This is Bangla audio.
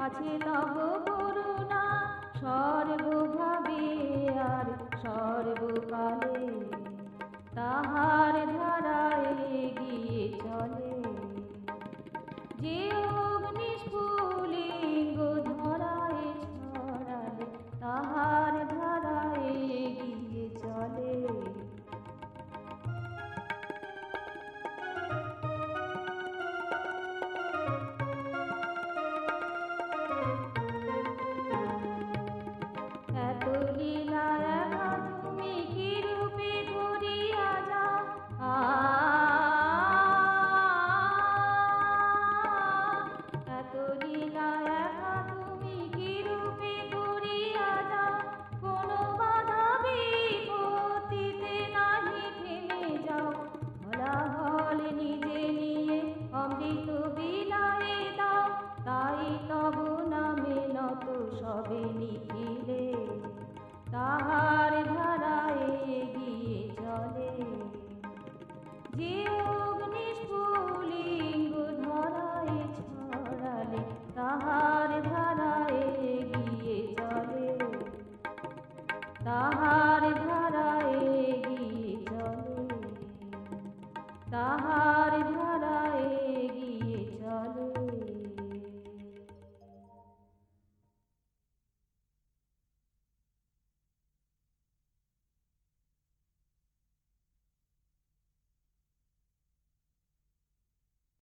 আছে তব করুণা সর্বভাবে আর সর্বকালে, তাহার ধারায় এগিয়ে চলে। যে অগ্নি স্ফুলিঙ্গ ধরায় ছড়ালে, তাহার ধারায় এগিয়ে চলে। এত লীলা একা তুমি কি রূপে করিয়া যাও, এত লীলা একা তুমি কি রূপে করিয়া যাও। কোনো বাধা বিপত্তিতে নাহি থেমে যাও, হলাহল নিজে নিয়ে অমৃত বিলায়ে দাও। তাই তব নামে নত সবে নিখিলে, তাহার ধারায় এগিয়ে চলে। যে